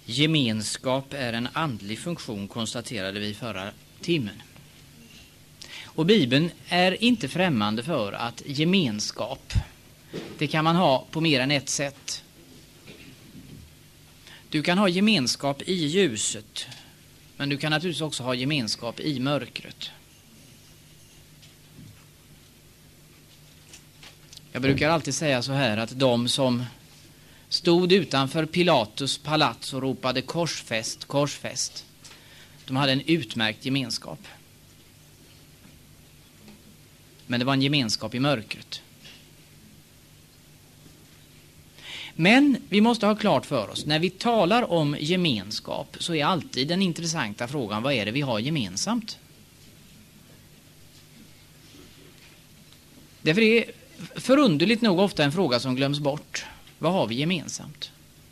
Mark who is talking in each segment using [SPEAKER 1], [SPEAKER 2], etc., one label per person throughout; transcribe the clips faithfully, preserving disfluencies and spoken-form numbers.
[SPEAKER 1] Gemenskap är en andlig funktion, konstaterade vi förra timmen. Och Bibeln är inte främmande för att gemenskap, det kan man ha på mer än ett sätt. Du kan ha gemenskap i ljuset, men du kan naturligtvis också ha gemenskap i mörkret. Jag brukar alltid säga så här att de som stod utanför Pilatus palats och ropade korsfäst, korsfäst, de hade en utmärkt gemenskap. Men det var en gemenskap i mörkret. Men vi måste ha klart för oss, när vi talar om gemenskap så är alltid den intressanta frågan, vad är det vi har gemensamt? Därför är det förunderligt nog ofta en fråga som glöms bort. Vad har vi gemensamt?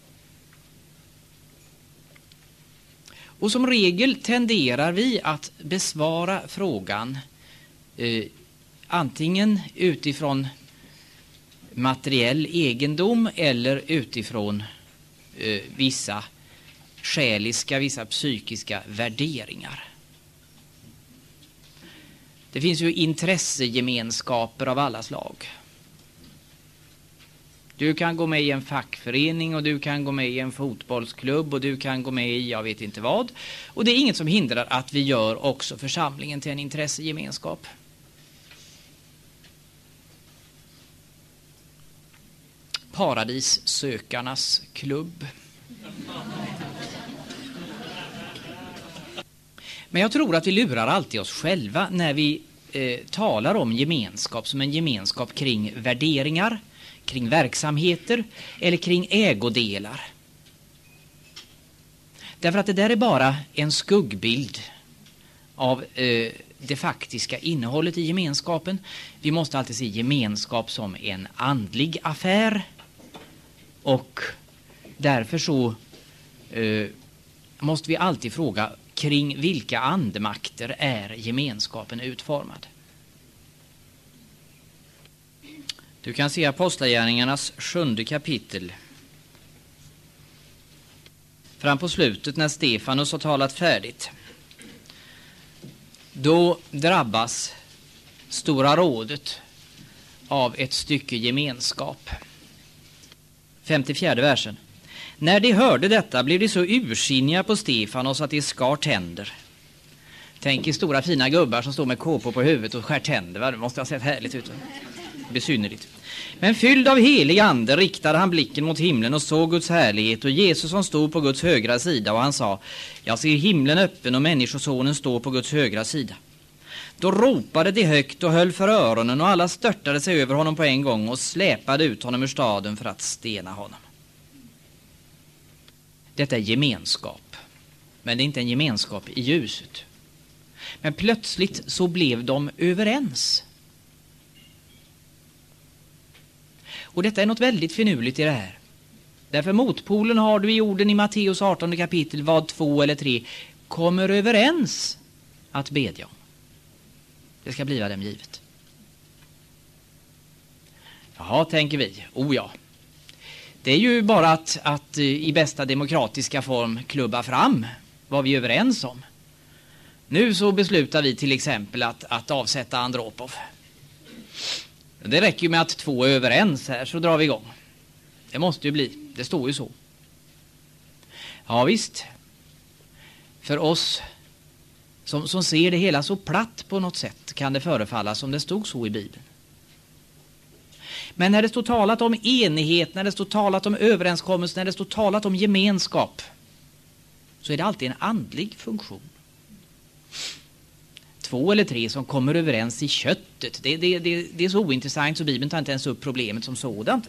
[SPEAKER 1] Och som regel tenderar vi att besvara frågan eh, antingen utifrån materiell egendom eller utifrån eh, vissa själiska, vissa psykiska värderingar. Det finns ju intressegemenskaper av alla slag. Du kan gå med i en fackförening och du kan gå med i en fotbollsklubb och du kan gå med i jag vet inte vad. Och det är inget som hindrar att vi gör också församlingen till en intressegemenskap. Paradissökarnas klubb. Men jag tror att vi lurar alltid oss själva när vi eh, talar om gemenskap som en gemenskap kring värderingar, kring verksamheter eller kring ägodelar. Därför att det där är bara en skuggbild av eh, det faktiska innehållet i gemenskapen. Vi måste alltid se gemenskap som en andlig affär. Och därför så eh, måste vi alltid fråga kring vilka andemakter är gemenskapen utformad. Du kan se Apostlagärningarnas sjunde kapitel. Fram på slutet när Stefanus har talat färdigt. Då drabbas Stora rådet av ett stycke gemenskap. femtiofjärde versen. När de hörde detta blev de så ursinniga på Stefanos att de skar tänder. Tänk er stora fina gubbar som står med kåpor på huvudet och skär tänder. Va? Det måste ha sett härligt ut. Besynnerligt. Men fylld av helig ande riktade han blicken mot himlen och såg Guds härlighet och Jesus som stod på Guds högra sida, och han sa: jag ser himlen öppen och människosonen står på Guds högra sida. Då ropade de högt och höll för öronen, och alla störtade sig över honom på en gång och släpade ut honom ur staden för att stena honom. Detta är gemenskap, men det är inte en gemenskap i ljuset. Men plötsligt så blev de överens. Och detta är något väldigt finurligt i det här. Därför motpolen har du i orden i Matteus artonde kapitel, vad två eller tre kommer överens att bedja om. Det ska bliva dem givet. Jaha, tänker vi. Oh ja. Det är ju bara att, att i bästa demokratiska form klubba fram vad vi är överens om. Nu så beslutar vi till exempel att, att avsätta Andropov. Det räcker ju med att två är överens här, så drar vi igång. Det måste ju bli, det står ju så. Ja visst. För oss som, som ser det hela så platt på något sätt kan det förefalla som det stod så i Bibeln. Men när det står talat om enighet, när det står talat om överenskommelse, när det står talat om gemenskap, så är det alltid en andlig funktion. Två eller tre som kommer överens i köttet, det, det, det, det är så ointressant så Bibeln tar inte ens upp problemet som sådant.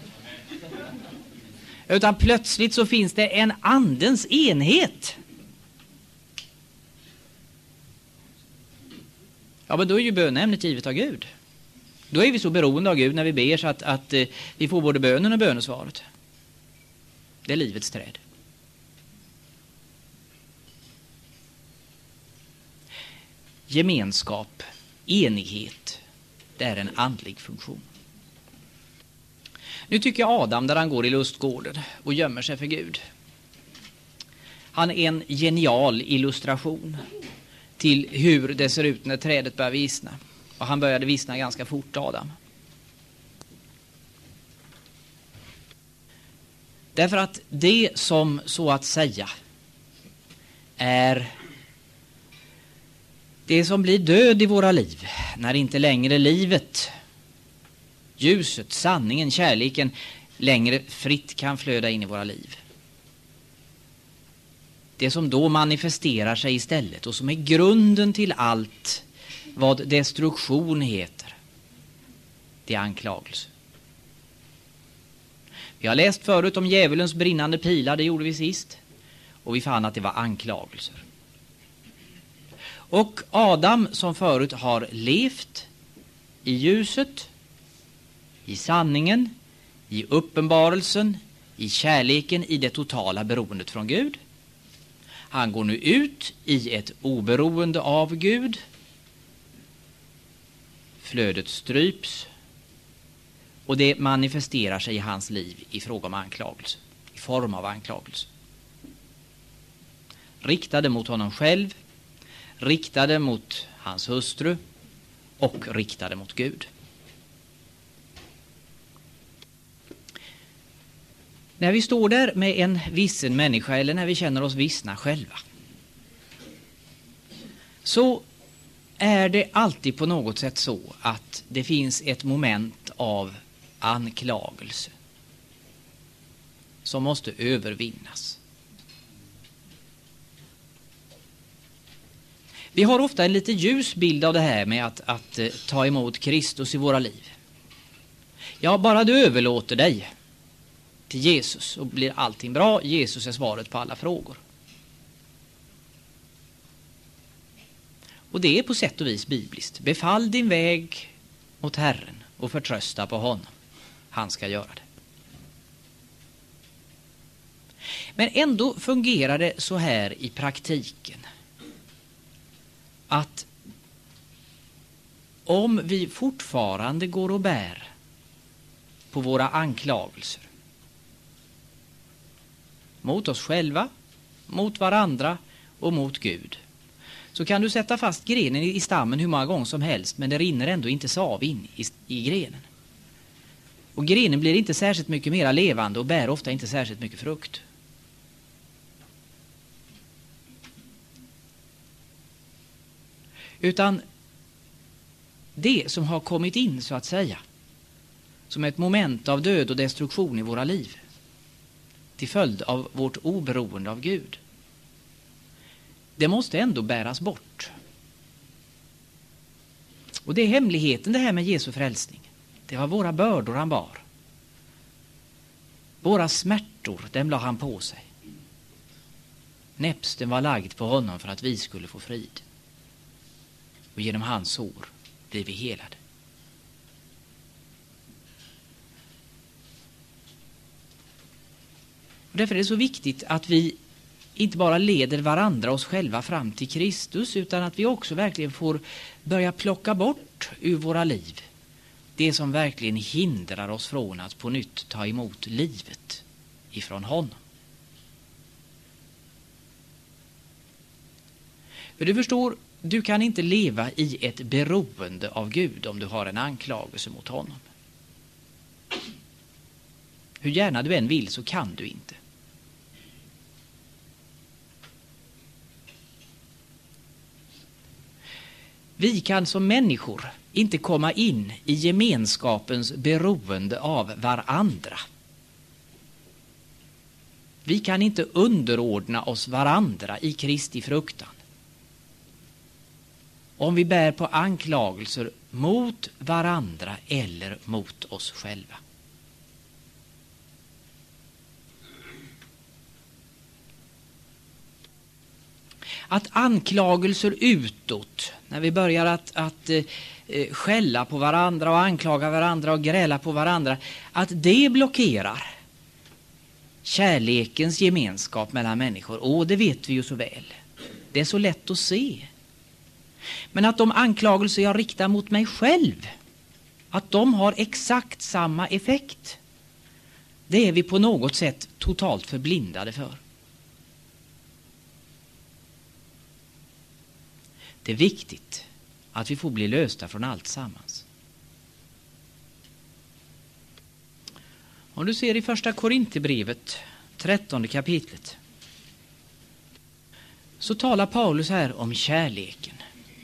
[SPEAKER 1] Utan plötsligt så finns det en andens enhet. Ja, men då är ju bönämnet givet av Gud. Då är vi så beroende av Gud när vi ber så att, att eh, vi får både bönen och bönesvaret. Det är livets träd. Gemenskap, enighet, det är en andlig funktion. Nu tycker jag Adam, där han går i lustgården och gömmer sig för Gud. Han är en genial illustration till hur det ser ut när trädet börjar visna. Och han började visna ganska fort, Adam. Därför att det som så att säga är det som blir död i våra liv, när inte längre livet, ljuset, sanningen, kärleken längre fritt kan flöda in i våra liv. Det som då manifesterar sig istället och som är grunden till allt vad destruktion heter, det är anklagelse. Vi har läst förut om djävulens brinnande pilar, det gjorde vi sist. Och vi fann att det var anklagelser. Och Adam som förut har levt i ljuset, i sanningen, i uppenbarelsen, i kärleken, i det totala beroendet från Gud. Han går nu ut i ett oberoende av Gud. Flödet stryps. Och det manifesterar sig i hans liv i fråga om anklagelse. I form av anklagelse. Riktade mot honom själv. Riktade mot hans hustru. Och riktade mot Gud. När vi står där med en vissen människa eller när vi känner oss vissna själva, så är det alltid på något sätt så att det finns ett moment av anklagelse som måste övervinnas. Vi har ofta en lite ljus bild av det här med att, att ta emot Kristus i våra liv. Ja, bara du överlåter dig till Jesus och blir allting bra. Jesus är svaret på alla frågor. Och det är på sätt och vis bibliskt. Befall din väg åt Herren och förtrösta på honom. Han ska göra det. Men ändå fungerar det så här i praktiken. Att om vi fortfarande går och bär på våra anklagelser mot oss själva, mot varandra och mot Gud, så kan du sätta fast grenen i stammen hur många gånger som helst, men det rinner ändå inte sav in i, i grenen. Och grenen blir inte särskilt mycket mer levande och bär ofta inte särskilt mycket frukt. Utan det som har kommit in så att säga, som ett moment av död och destruktion i våra liv, till följd av vårt oberoende av Gud, det måste ändå bäras bort. Och det är hemligheten det här med Jesu frälsning. Det var våra bördor han bar. Våra smärtor, dem la han på sig. Näpsten var lagd på honom för att vi skulle få frid. Och genom hans sår blir vi helade. Och därför är det så viktigt att vi inte bara leder varandra oss själva fram till Kristus, utan att vi också verkligen får börja plocka bort ur våra liv det som verkligen hindrar oss från att på nytt ta emot livet ifrån honom. För du förstår, du kan inte leva i ett beroende av Gud om du har en anklagelse mot honom. Hur gärna du än vill så kan du inte. Vi kan som människor inte komma in i gemenskapens beroende av varandra. Vi kan inte underordna oss varandra i Kristi fruktan om vi bär på anklagelser mot varandra eller mot oss själva. Att anklagelser utåt, när vi börjar att, att eh, skälla på varandra och anklaga varandra och gräla på varandra, att det blockerar kärlekens gemenskap mellan människor. Och det vet vi ju så väl. Det är så lätt att se. Men att de anklagelser jag riktar mot mig själv, att de har exakt samma effekt, det är vi på något sätt totalt förblindade för. det är viktigt att vi får bli lösta från allt sammans. Om du ser i första Korinthierbrevet, trettonde kapitlet, så talar Paulus här om kärleken.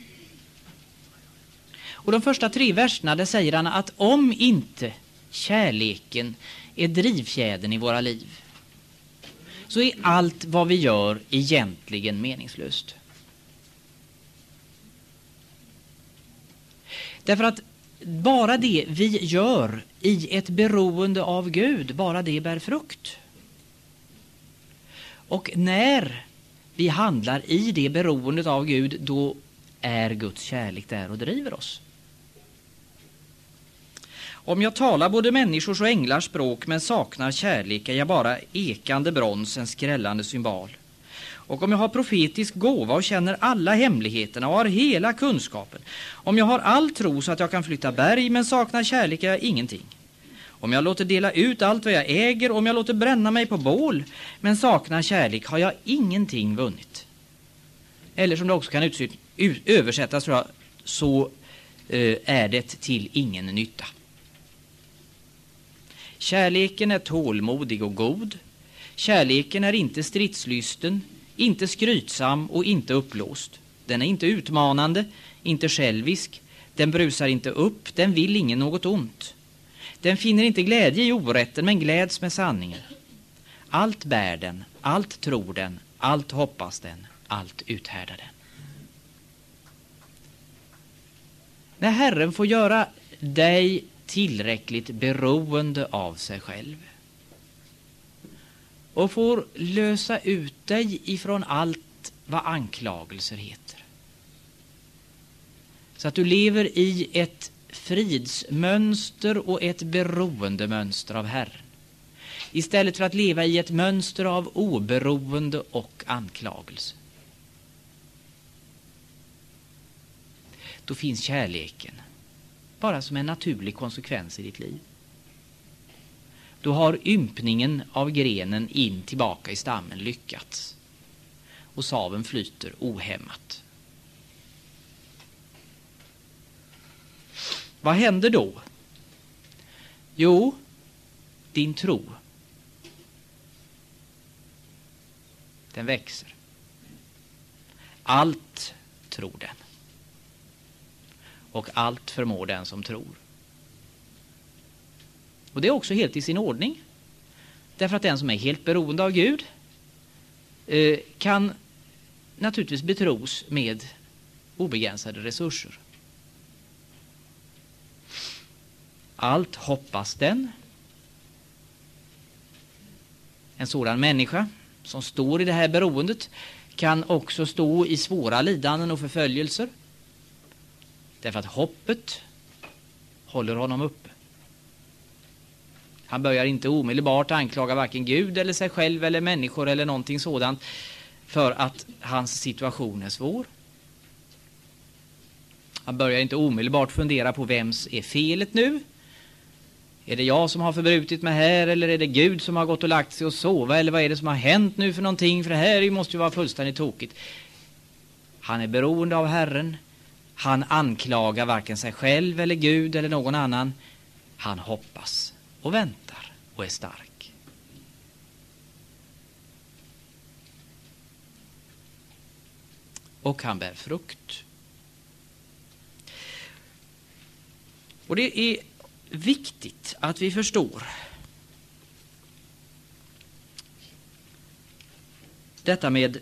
[SPEAKER 1] Och de första tre verserna där säger han att om inte kärleken är drivfjädern i våra liv, så är allt vad vi gör egentligen meningslöst. Därför att bara det vi gör i ett beroende av Gud, bara det bär frukt. Och när vi handlar i det beroendet av Gud, då är Guds kärlek där och driver oss. Om jag talar både människors och änglars språk men saknar kärlek, är jag bara ekande brons, en skrällande symbol. Och om jag har profetisk gåva och känner alla hemligheterna och har hela kunskapen, om jag har all tro så att jag kan flytta berg men saknar kärlek, är jag ingenting. Om jag låter dela ut allt vad jag äger, om jag låter bränna mig på bål men saknar kärlek, har jag ingenting vunnit. Eller som det också kan utsy- översättas, tror jag, så eh, är det till ingen nytta. Kärleken är tålmodig och god. Kärleken är inte stridslysten, inte skrytsam och inte upplåst. Den är inte utmanande, inte självisk. Den brusar inte upp, den vill ingen något ont. Den finner inte glädje i orätten, men gläds med sanningen. Allt bär den, allt tror den, allt hoppas den, allt uthärdar den. När Herren får göra dig tillräckligt beroende av sig själv och får lösa ut dig ifrån allt vad anklagelser heter, så att du lever i ett fridsmönster och ett beroendemönster av Herren, istället för att leva i ett mönster av oberoende och anklagelse. Då finns kärleken bara som en naturlig konsekvens i ditt liv. Då har ympningen av grenen in tillbaka i stammen lyckats och saven flyter ohämmat. Vad händer då? Jo, din tro, den växer. Allt tror den. Och allt förmår den som tror. Och det är också helt i sin ordning. Därför att den som är helt beroende av Gud eh, kan naturligtvis betros med obegränsade resurser. Allt hoppas den. En sådan människa som står i det här beroendet kan också stå i svåra lidanden och förföljelser. Därför att hoppet håller honom uppe. Han börjar inte omedelbart anklaga varken Gud eller sig själv eller människor eller någonting sådant för att hans situation är svår. Han börjar inte omedelbart fundera på vems är felet nu. Är det jag som har förbrutit mig här, eller är det Gud som har gått och lagt sig och sova, eller vad är det som har hänt nu för någonting? För det här måste ju vara fullständigt tokigt. Han är beroende av Herren. Han anklagar varken sig själv eller Gud eller någon annan. Han hoppas och väntar och är stark. Och han bär frukt. Och det är viktigt att vi förstår detta med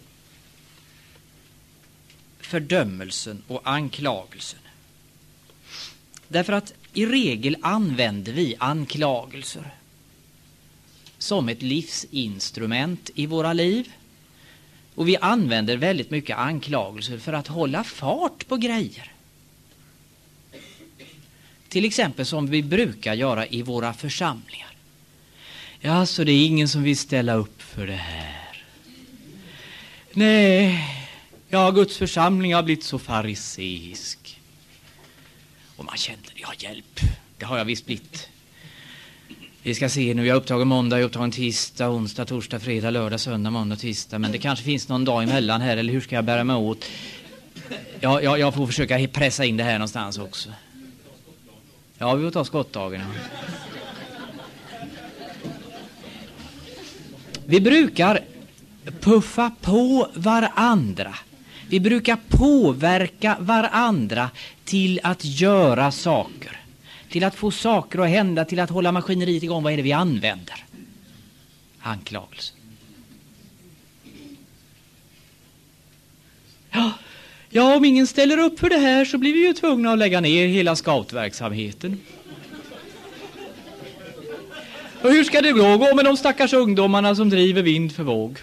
[SPEAKER 1] fördömelsen och anklagelsen. Därför att i regel använder vi anklagelser som ett livsinstrument i våra liv. Och vi använder väldigt mycket anklagelser för att hålla fart på grejer. Till exempel som vi brukar göra i våra församlingar. Ja, så det är ingen som vill ställa upp för det här. Nej, ja, Guds församling har blivit så fariseisk. Och man känner, ja, hjälp, det har jag visst blivit. Vi ska se nu, jag har upptagen måndag, jag har upptagen tisdag, onsdag, torsdag, fredag, lördag, söndag, måndag, tisdag. Men det kanske finns någon dag emellan här, eller hur ska jag bära mig åt? Ja, jag, jag får försöka pressa in det här någonstans också. Ja, vi får ta skottdagen. Ja. Vi brukar puffa på varandra. Vi brukar påverka varandra till att göra saker. Till att få saker att hända, till att hålla maskineriet igång. Vad är det vi använder? Anklagelse. Ja, ja, om ingen ställer upp för det här så blir vi ju tvungna att lägga ner hela scoutverksamheten. Och hur ska det gå, gå med de stackars ungdomarna som driver vind för våg?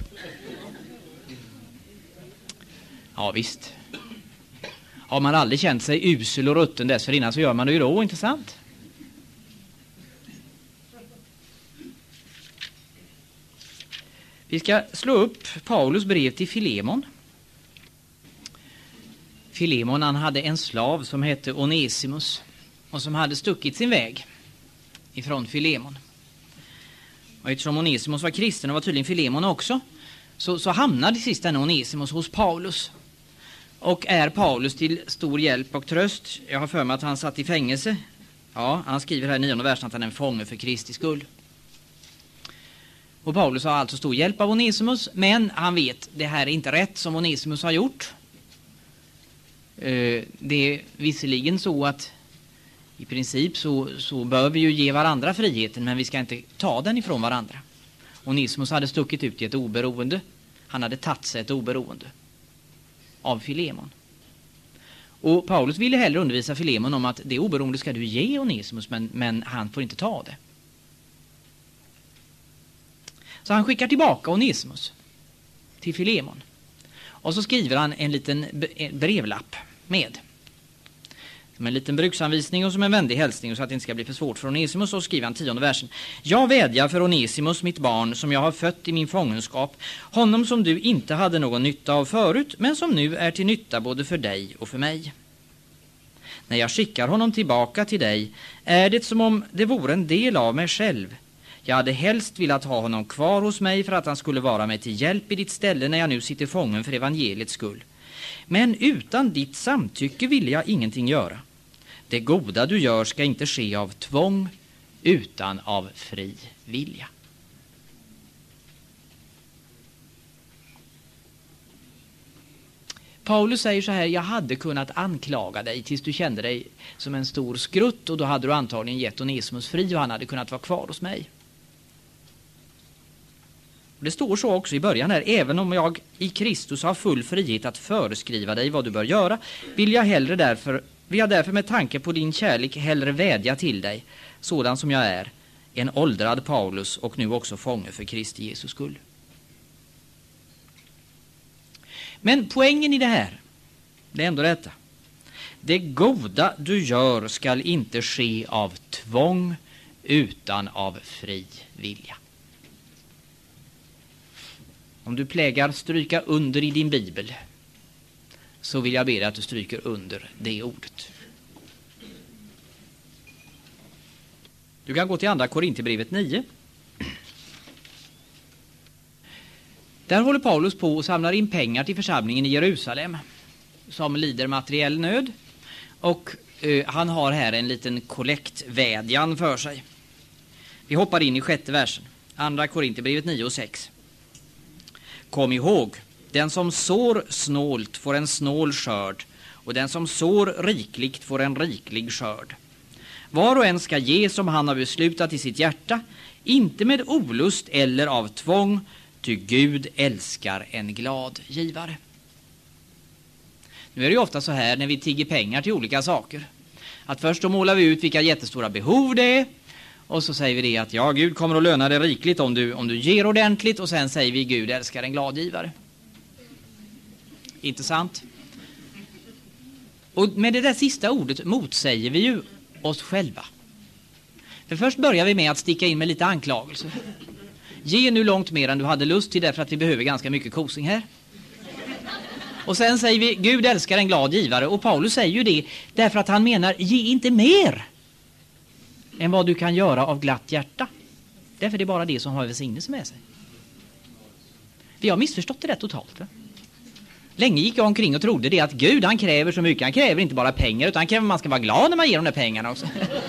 [SPEAKER 1] Ja, visst. Har man aldrig känt sig usel och rutten dessförinnan så gör man det ju då, inte sant? Vi ska slå upp Paulus brev till Filemon. Filemon, han hade en slav som hette Onesimus och som hade stuckit sin väg ifrån Filemon. Och eftersom Onesimus var kristen och var tydligen Filemon också, så, så hamnade sist den Onesimus hos Paulus. Och är Paulus till stor hjälp och tröst. Jag har för mig att han satt i fängelse. Ja, han skriver här i nionde versen att han är en fånge för Kristi skull. Och Paulus har alltså stor hjälp av Onesimus, men han vet det här är inte rätt som Onesimus har gjort. Det är visserligen så att i princip så, så bör vi ju ge varandra friheten, men vi ska inte ta den ifrån varandra. Onesimus hade stuckit ut i ett oberoende. Han hade tagit sig ett oberoende av Filemon. Och Paulus ville hellre undervisa Filemon om att det oberoende ska du ge Onesimus, men, men han får inte ta det. Så han skickar tillbaka Onesimus till Filemon. Och så skriver han en liten brevlapp med. Som en liten bruksanvisning och som en vänlig hälsning, så att det inte ska bli för svårt för Onesimus. Och skriver han tionde versen. Jag vädjar för Onesimus, mitt barn, som jag har fött i min fångenskap. Honom som du inte hade någon nytta av förut, men som nu är till nytta både för dig och för mig. När jag skickar honom tillbaka till dig är det som om det vore en del av mig själv. Jag hade helst velat ha honom kvar hos mig för att han skulle vara mig till hjälp i ditt ställe när jag nu sitter fången för evangeliets skull. Men utan ditt samtycke vill jag ingenting göra. Det goda du gör ska inte ske av tvång utan av fri vilja. Paulus säger så här: jag hade kunnat anklaga dig tills du kände dig som en stor skrutt, och då hade du antagligen gett Onesimus fri och han hade kunnat vara kvar hos mig. Det står så också i början här: även om jag i Kristus har full frihet att föreskriva dig vad du bör göra, vill jag hellre därför, vill jag därför med tanke på din kärlek hellre vädja till dig, sådan som jag är, en åldrad Paulus och nu också fånge för Kristi Jesus skull. Men poängen i det här, det är ändå detta: det goda du gör skall inte ske av tvång utan av fri vilja. Om du plägar stryka under i din bibel, så vill jag be dig att du stryker under det ordet. Du kan gå till andra Korinthierbrevet nio. Där håller Paulus på och samlar in pengar till församlingen i Jerusalem som lider materiell nöd. Och eh, han har här en liten kollektvädjan för sig. Vi hoppar in i sjätte versen. Andra Korinthierbrevet nio och sex. Kom ihåg, den som sår snålt får en snål skörd, och den som sår rikligt får en riklig skörd. Var och en ska ge som han har beslutat i sitt hjärta, inte med olust eller av tvång, ty Gud älskar en glad givare. Nu är det ju ofta så här när vi tigger pengar till olika saker, att först då målar vi ut vilka jättestora behov det är, och så säger vi det att ja, Gud kommer att löna dig rikligt om du, om du ger ordentligt, och sen säger vi Gud älskar en glad givare. Inte sant? Och med det där sista ordet motsäger vi ju oss själva. För först börjar vi med att sticka in med lite anklagelse. Ge nu långt mer än du hade lust till, därför att vi behöver ganska mycket kosing här. Och sen säger vi Gud älskar en glad givare, och Paulus säger ju det därför att han menar ge inte mer än vad du kan göra av glatt hjärta. Därför det är bara det som har välsignelse med sig. Vi har missförstått det där totalt. Va? Länge gick jag omkring och trodde det att Gud, han kräver så mycket. Han kräver inte bara pengar, utan han kräver att man ska vara glad när man ger de där pengarna också.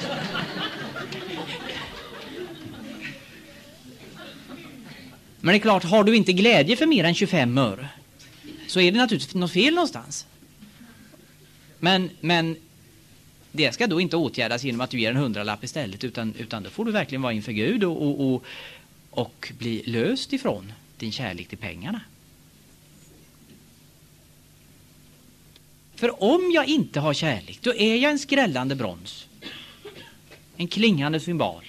[SPEAKER 1] Men det är klart, har du inte glädje för mer än tjugofem öre så är det naturligtvis något fel någonstans. Men, men det ska då inte åtgärdas genom att du ger en hundralapp istället, utan, utan då får du verkligen vara inför Gud och, och, och, och bli löst ifrån din kärlek till pengarna. För om jag inte har kärlek, då är jag en skrällande brons. En klingande symbol.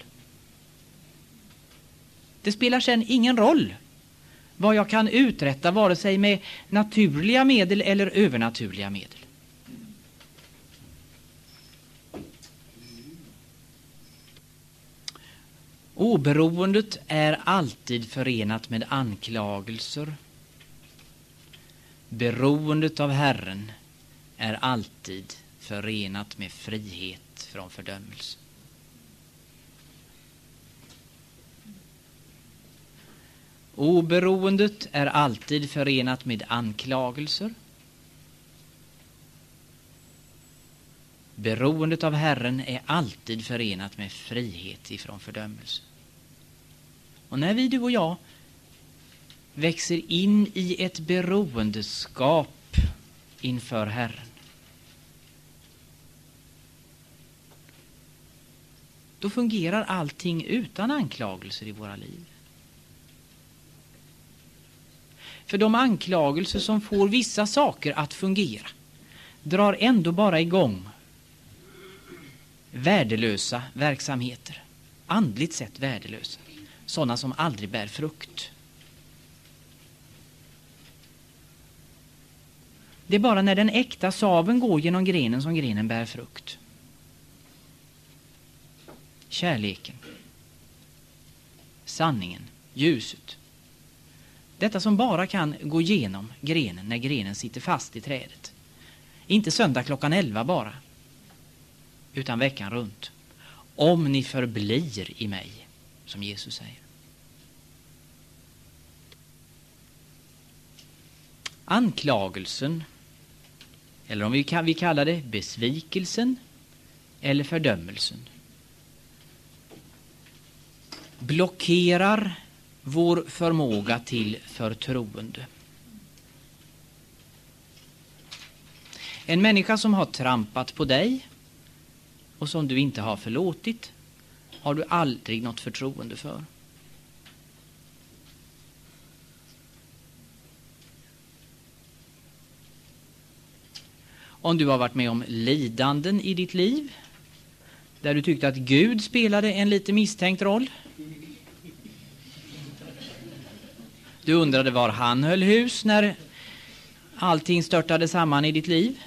[SPEAKER 1] Det spelar sen ingen roll vad jag kan uträtta, vare sig med naturliga medel eller övernaturliga medel. Oberoendet är alltid förenat med anklagelser. Beroendet av Herren är alltid förenat med frihet från fördömelse. Oberoendet är alltid förenat med anklagelser. Beroendet av Herren är alltid förenat med frihet ifrån fördömelse. Och när vi, du och jag, växer in i ett beroendeskap inför Herren, då fungerar allting utan anklagelser i våra liv. För de anklagelser som får vissa saker att fungera drar ändå bara igång värdelösa verksamheter. Andligt sett värdelösa. Sådana som aldrig bär frukt. Det är bara när den äkta saven går genom grenen som grenen bär frukt. Kärleken. Sanningen. Ljuset. Detta som bara kan gå igenom grenen när grenen sitter fast i trädet. Inte söndag klockan elva bara, utan veckan runt. Om ni förblir i mig, som Jesus säger. Anklagelsen, eller om vi kan vi kalla det besvikelsen eller fördömelsen, blockerar vår förmåga till förtroende. En människa som har trampat på dig och som du inte har förlåtit har du aldrig något förtroende för. Om du har varit med om lidanden i ditt liv där du tyckte att Gud spelade en lite misstänkt roll. Du undrade var han höll hus när allting störtade samman i ditt liv.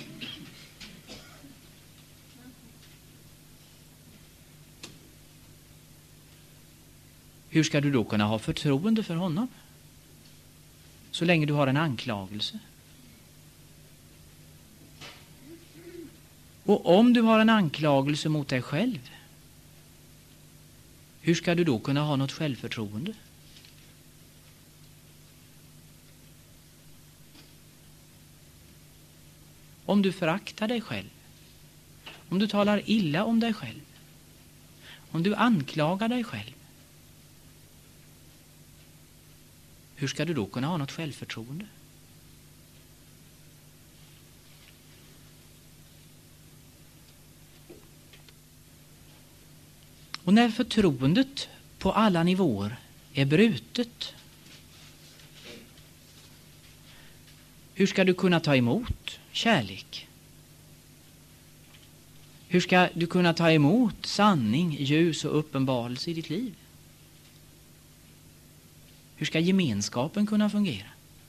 [SPEAKER 1] Hur ska du då kunna ha förtroende för honom? Så länge du har en anklagelse. Och om du har en anklagelse mot dig själv, hur ska du då kunna ha något självförtroende? Om du föraktar dig själv, om du talar illa om dig själv, om du anklagar dig själv, hur ska du då kunna ha något självförtroende? Och när förtroendet på alla nivåer är brutet, hur ska du kunna ta emot kärlek? Hur ska du kunna ta emot sanning, ljus och uppenbarelse i ditt liv? Hur ska gemenskapen kunna fungera?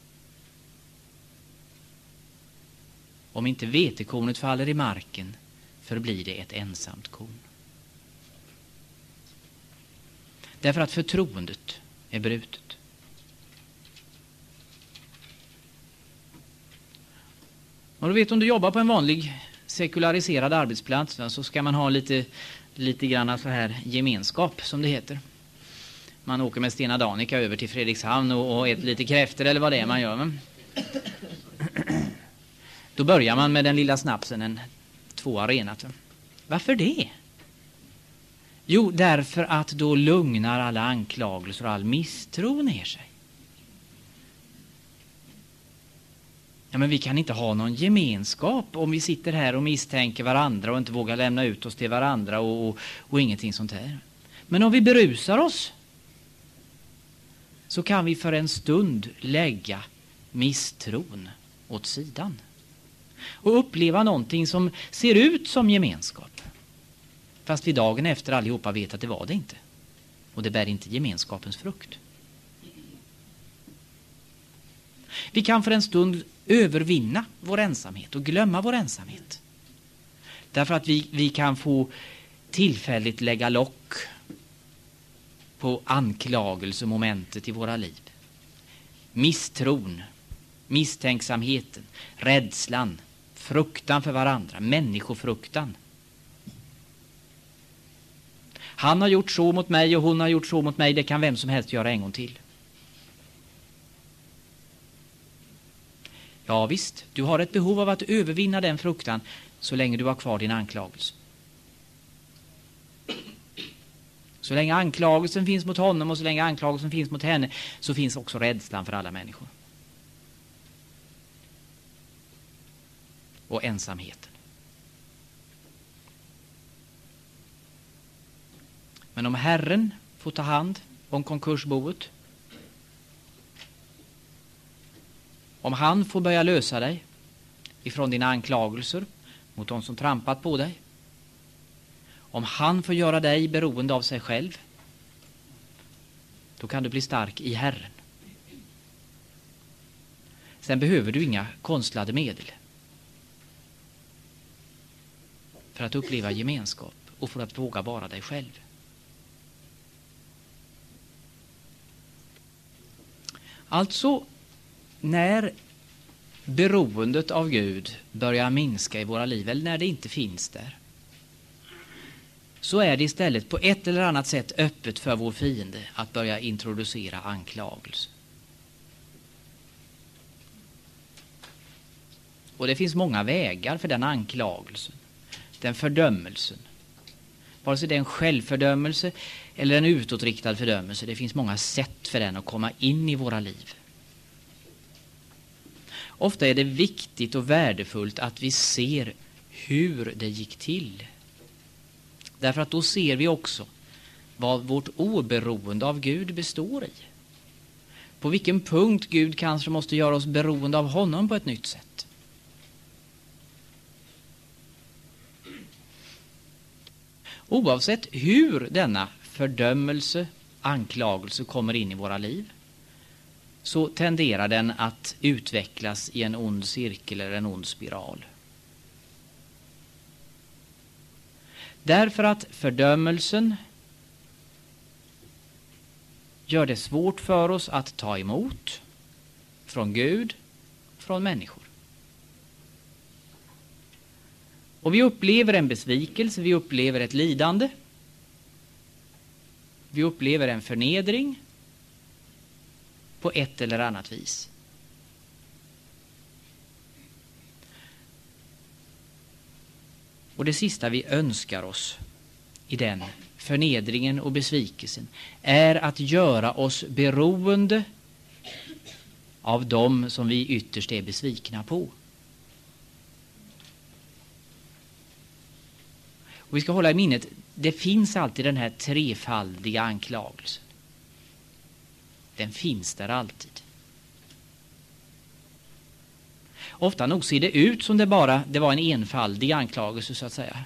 [SPEAKER 1] Om inte vetekornet faller i marken förblir det ett ensamt korn. Därför att förtroendet är brutet. Och du vet, om du jobbar på en vanlig sekulariserad arbetsplats så ska man ha lite, lite grann så här gemenskap som det heter. Man åker med Stena Danica över till Fredrikshamn och, och äter lite kräfter eller vad det är man gör. Men Då börjar man med den lilla snapsen, en tvåa renat. Varför det? Jo, därför att då lugnar alla anklagelser och all misstro ner sig. Ja, men vi kan inte ha någon gemenskap om vi sitter här och misstänker varandra och inte vågar lämna ut oss till varandra och, och, och ingenting sånt här. Men om vi berusar oss så kan vi för en stund lägga misstron åt sidan och uppleva någonting som ser ut som gemenskap. Fast vi dagen efter allihopa vet att det var det inte. Och det bär inte gemenskapens frukt. Vi kan för en stund övervinna vår ensamhet och glömma vår ensamhet. Därför att vi, vi kan få tillfälligt lägga lock på anklagelsemomentet i våra liv. Misstron, misstänksamheten, rädslan, fruktan för varandra, människofruktan. Han har gjort så mot mig och hon har gjort så mot mig, det kan vem som helst göra en gång till. Ja visst, du har ett behov av att övervinna den fruktan så länge du har kvar din anklagelse. Så länge anklagelsen finns mot honom och så länge anklagelsen finns mot henne så finns också rädslan för alla människor. Och ensamheten. Men om Herren får ta hand om konkursboet, om han får börja lösa dig ifrån dina anklagelser mot de som trampat på dig, om han får göra dig beroende av sig själv, då kan du bli stark i Herren. Sen behöver du inga konstlade medel för att uppleva gemenskap och för att våga vara dig själv. Alltså, när beroendet av Gud börjar minska i våra liv, eller när det inte finns där, så är det istället på ett eller annat sätt öppet för vår fiende att börja introducera anklagelse. Och det finns många vägar för den anklagelsen, den fördömelsen. Vare sig det är en självfördömelse eller en utåtriktad fördömelse, det finns många sätt för den att komma in i våra liv. Ofta är det viktigt och värdefullt att vi ser hur det gick till. Därför att då ser vi också vad vårt oberoende av Gud består i. På vilken punkt Gud kanske måste göra oss beroende av honom på ett nytt sätt. Oavsett hur denna fördömelse, anklagelse kommer in i våra liv, så tenderar den att utvecklas i en ond cirkel eller en ond spiral. Därför att fördömelsen gör det svårt för oss att ta emot från Gud, från människor. Och vi upplever en besvikelse, vi upplever ett lidande, vi upplever en förnedring på ett eller annat vis. Och det sista vi önskar oss i den förnedringen och besvikelsen är att göra oss beroende av dem som vi ytterst är besvikna på. Och vi ska hålla i minnet, det finns alltid den här trefaldiga anklagelsen. Den finns där alltid. Ofta nog ser det ut som det bara det var en enfaldig anklagelse så att säga.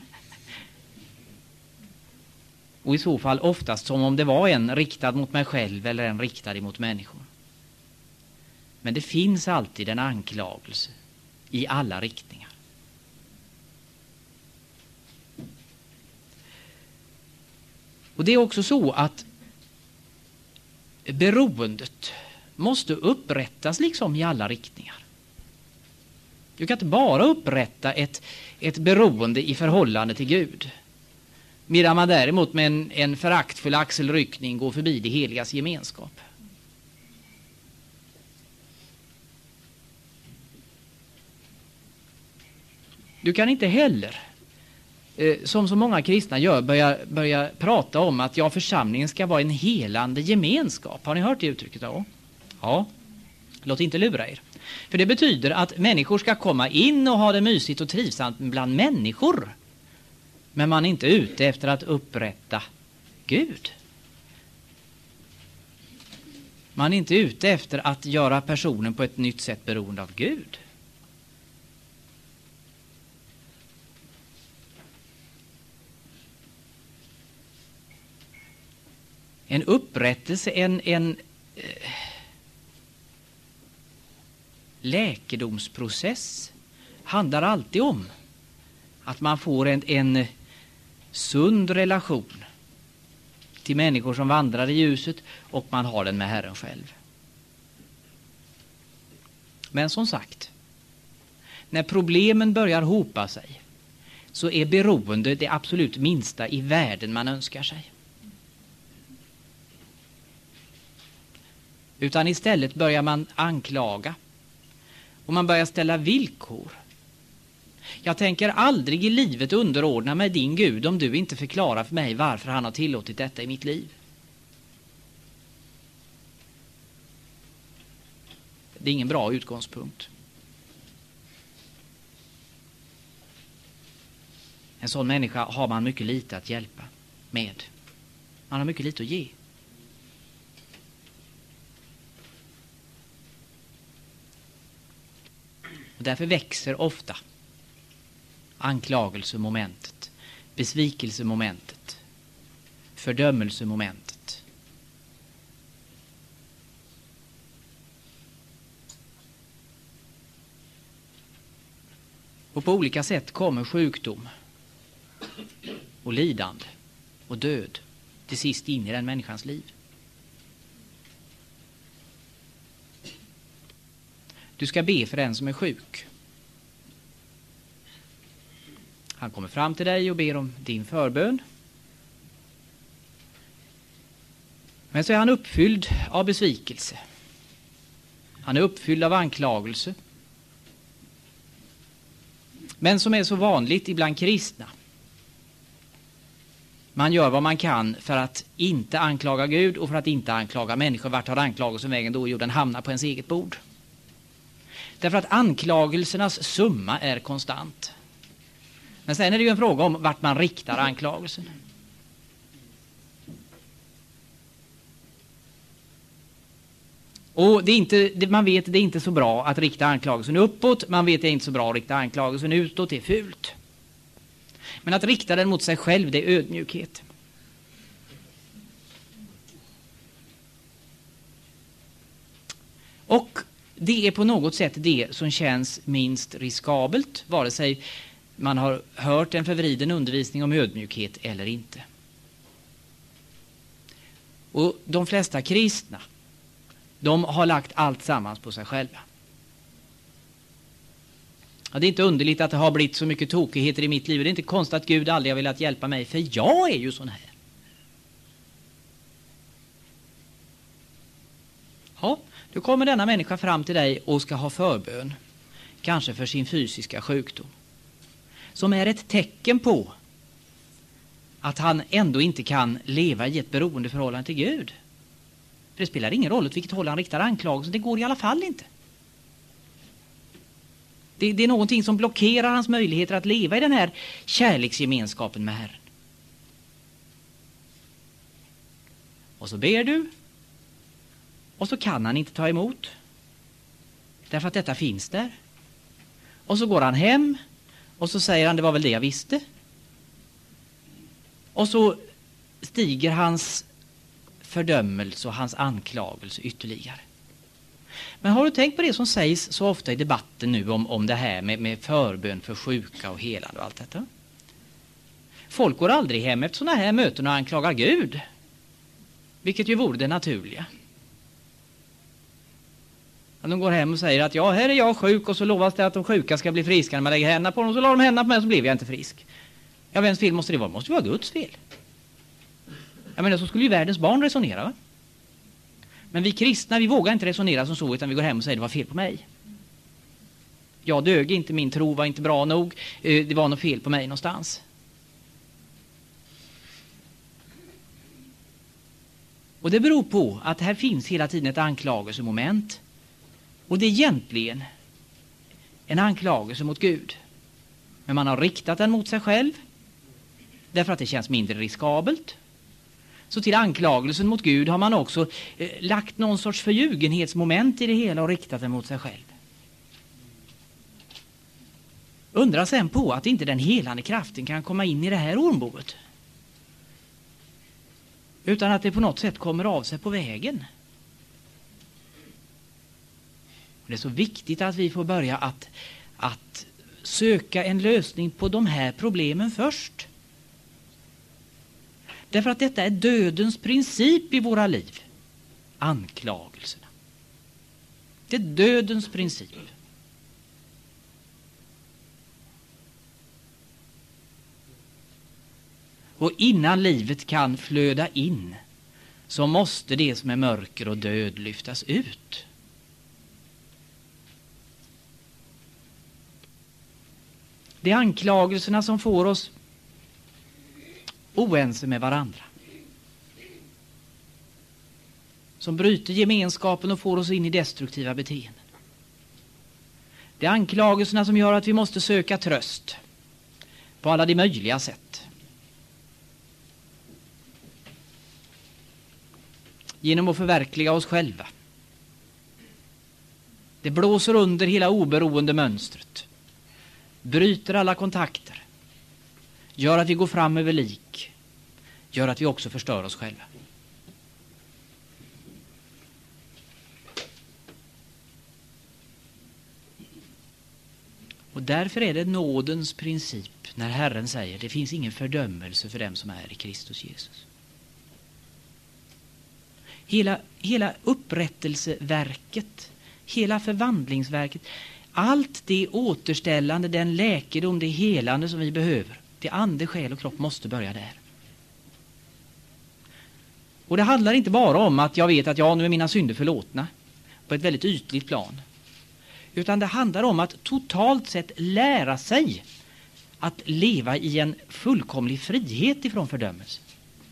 [SPEAKER 1] Och i så fall oftast som om det var en riktad mot mig själv eller en riktad emot människor. Men det finns alltid en anklagelse i alla riktningar. Och det är också så att beroendet måste upprättas liksom i alla riktningar. Du kan inte bara upprätta ett, ett beroende i förhållande till Gud, medan man däremot med en, en föraktfull axelryckning går förbi det heligas gemenskap. Du kan inte heller, eh, som så många kristna gör, börja, börja prata om att ja, församlingen ska vara en helande gemenskap. Har ni hört det uttrycket då? Ja. Låt inte lura er. För det betyder att människor ska komma in och ha det mysigt och trivsamt bland människor. Men man är inte ute efter att upprätta Gud. Man är inte ute efter att göra personen på ett nytt sätt beroende av Gud. En upprättelse, en, en eh, läkedomsprocess handlar alltid om att man får en, en sund relation till människor som vandrar i ljuset, och man har den med Herren själv. Men som sagt, när problemen börjar hopa sig så är beroende det absolut minsta i världen man önskar sig. Utan istället börjar man anklaga och man börjar ställa villkor. Jag tänker aldrig i livet underordna mig din Gud om du inte förklarar för mig varför han har tillåtit detta i mitt liv. Det är ingen bra utgångspunkt. En sån människa har man mycket lite att hjälpa med. Man har mycket lite att ge. Och därför växer ofta anklagelsemomentet, besvikelsemomentet, fördömelsemomentet. Och på olika sätt kommer sjukdom och lidande och död till sist in i den människans liv. Du ska be för den som är sjuk. Han kommer fram till dig och ber om din förbön. Men så är han uppfylld av besvikelse. Han är uppfylld av anklagelse. Men som är så vanligt ibland kristna. Man gör vad man kan för att inte anklaga Gud och för att inte anklaga människor. Vart har anklagelsen vägen då? Jo, den hamnar på ens eget bord. Därför att anklagelsernas summa är konstant. Men sen är det ju en fråga om vart man riktar anklagelsen. Och det är inte, man vet att det är inte så bra att rikta anklagelsen uppåt. Man vet att det är inte så bra att rikta anklagelsen utåt. Det är fult. Men att rikta den mot sig själv, det är ödmjukhet. Och det är på något sätt det som känns minst riskabelt, vare sig man har hört en förvriden undervisning om ödmjukhet eller inte. Och de flesta kristna, de har lagt allt sammans på sig själva. Ja, det är inte underligt att det har blivit så mycket tokigheter i mitt liv. Det är inte konstigt att Gud aldrig har velat hjälpa mig, för jag är ju sån här. Ja, då kommer denna människa fram till dig och ska ha förbön. Kanske för sin fysiska sjukdom. Som är ett tecken på att han ändå inte kan leva i ett beroendeförhållande till Gud. För det spelar ingen roll åt vilket håll han riktar anklagelsen. Det går i alla fall inte. Det, det är någonting som blockerar hans möjligheter att leva i den här kärleksgemenskapen med Herren. Och så ber du. Och så kan han inte ta emot. Därför att detta finns där. Och så går han hem. Och så säger han, det var väl det jag visste. Och så stiger hans fördömelse och hans anklagelse ytterligare. Men har du tänkt på det som sägs så ofta i debatten nu om, om det här med, med förbön för sjuka och helande och allt detta? Folk går aldrig hem efter sådana här möten och anklagar Gud. Vilket ju vore det naturliga. De går hem och säger att ja, här är jag sjuk, och så lovas det att de sjuka ska bli friska när man lägger händerna på dem, så la de händerna på mig och så blev jag inte frisk. Ja, vems fel måste det vara? Det måste ju vara Guds fel. Jag menar, så skulle ju världens barn resonera, va? Men vi kristna, vi vågar inte resonera som så, utan vi går hem och säger det var fel på mig. Jag dög inte, min tro var inte bra nog. Det var något fel på mig någonstans. Och det beror på att här finns hela tiden ett anklagelsemoment. Och det är egentligen en anklagelse mot Gud. Men man har riktat den mot sig själv. Därför att det känns mindre riskabelt. Så till anklagelsen mot Gud har man också eh, lagt någon sorts förljugenhetsmoment i det hela och riktat den mot sig själv. Undra sen på att inte den helande kraften kan komma in i det här ormboet. Utan att det på något sätt kommer av sig på vägen. Det är så viktigt att vi får börja att, att söka en lösning på de här problemen först. Därför att detta är dödens princip i våra liv. Anklagelserna. Det är dödens princip. Och innan livet kan flöda in så måste det som är mörker och död lyftas ut. Det är anklagelserna som får oss oense med varandra. Som bryter gemenskapen och får oss in i destruktiva beteenden. Det är anklagelserna som gör att vi måste söka tröst på alla de möjliga sätt. Genom att förverkliga oss själva. Det blåser under hela oberoende mönstret. Bryter alla kontakter. Gör att vi går fram över lik. Gör att vi också förstör oss själva. Och därför är det nådens princip när Herren säger det finns ingen fördömelse för dem som är i Kristus Jesus. Hela, hela upprättelseverket, hela förvandlingsverket, allt det återställande, den läkedom, det helande som vi behöver, det ande, själ och kropp måste börja där. Och det handlar inte bara om att jag vet att jag nu är mina synder förlåtna på ett väldigt ytligt plan. Utan det handlar om att totalt sett lära sig att leva i en fullkomlig frihet ifrån fördömelse.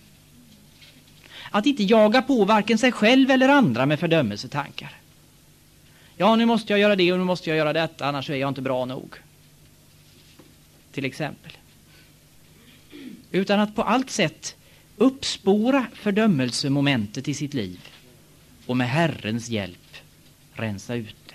[SPEAKER 1] Att inte jaga på varken sig själv eller andra med fördömelsetankar. Ja, nu måste jag göra det och nu måste jag göra detta, annars är jag inte bra nog. Till exempel. Utan att på allt sätt uppspåra fördömelsemomentet i sitt liv och med Herrens hjälp rensa ut